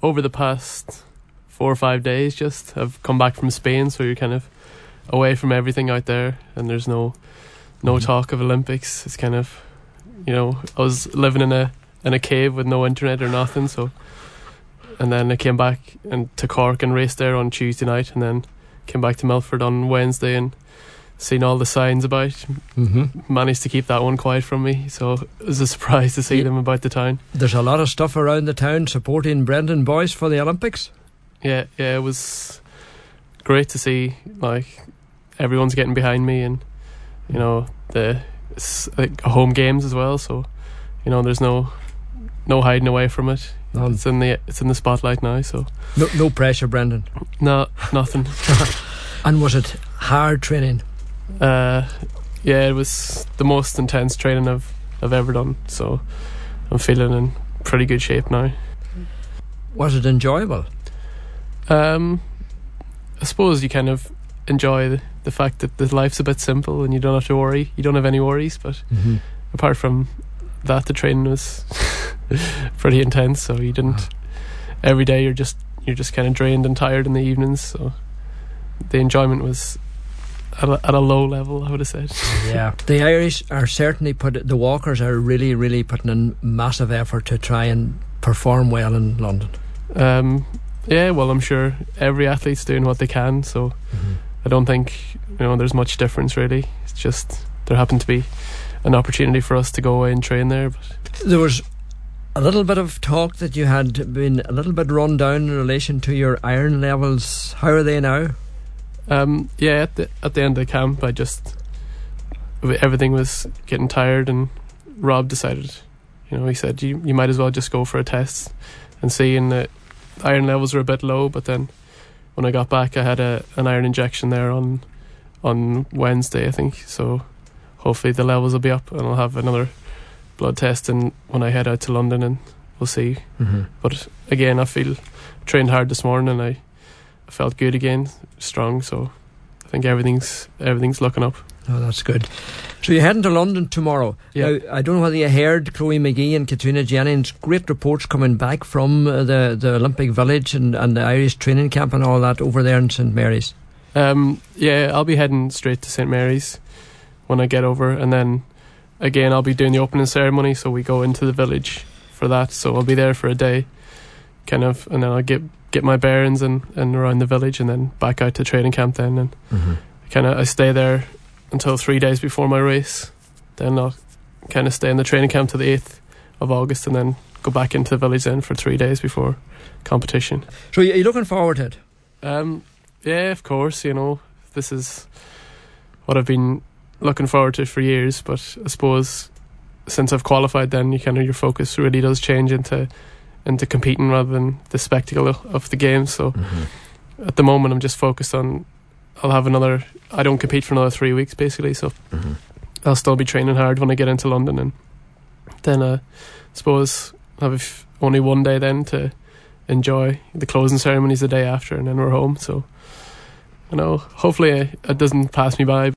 over the past 4 or 5 days, just I've come back from Spain, so you're kind of away from everything out there, and there's no talk of Olympics. It's kind of, I was living in a cave with no internet or nothing, so, and then I came back to Cork and raced there on Tuesday night, and then came back to Milford on Wednesday and seen all the signs about. Managed to keep that one quiet from me, so it was a surprise to see them about the town. There's a lot of stuff around the town supporting Brendan Boyce for the Olympics. Yeah, it was great to see, like, everyone's getting behind me, and it's like home games as well, so there's no hiding away from it. It's in the spotlight now, so no pressure, Brendan. No, nothing. And was it hard training? Yeah, it was the most intense training I've ever done, so I'm feeling in pretty good shape now. Was it enjoyable? I suppose you kind of enjoy the fact that the life's a bit simple and you don't have to worry. You don't have any worries, but apart from that, the training was pretty intense, so you didn't every day you're just kind of drained and tired in the evenings, so the enjoyment was at a low level, I would have said. Yeah, the Irish are certainly the walkers are really, really putting in massive effort to try and perform well in London. Yeah, well, I'm sure every athlete's doing what they can, so I don't think there's much difference really. It's just there happened to be an opportunity for us to go away and train there. But there was a little bit of talk that you had been a little bit run down in relation to your iron levels. How are they now? Yeah, at the end of the camp, everything was getting tired, and Rob decided, he said you might as well just go for a test and see, and the iron levels were a bit low, but then when I got back I had an iron injection there on Wednesday, I think, so hopefully the levels will be up and I'll have another blood test and when I head out to London, and we'll see. But again, I trained hard this morning and I felt good again, strong, so I think everything's looking up. Oh, that's good. So you're heading to London tomorrow. Yeah. Now, I don't know whether you heard Chloe McGee and Katrina Jennings, great reports coming back from the Olympic Village and the Irish training camp and all that over there in St Mary's. Yeah, I'll be heading straight to St Mary's when I get over, and then again I'll be doing the opening ceremony, so we go into the village for that, so I'll be there for a day kind of, and then I'll get my bearings and around the village, and then back out to training camp then, and I stay there until 3 days before my race. Then I'll kind of stay in the training camp to the 8th of August, and then go back into the village then for 3 days before competition. So are you looking forward to it? Yeah, of course. This is what I've been looking forward to for years, but I suppose since I've qualified, then your focus really does change into competing rather than the spectacle of the games. So at the moment I'm just focused on, I don't compete for another 3 weeks basically, so I'll still be training hard when I get into London, and then I suppose I have only one day then to enjoy. The closing ceremony's the day after, and then we're home, so hopefully it doesn't pass me by.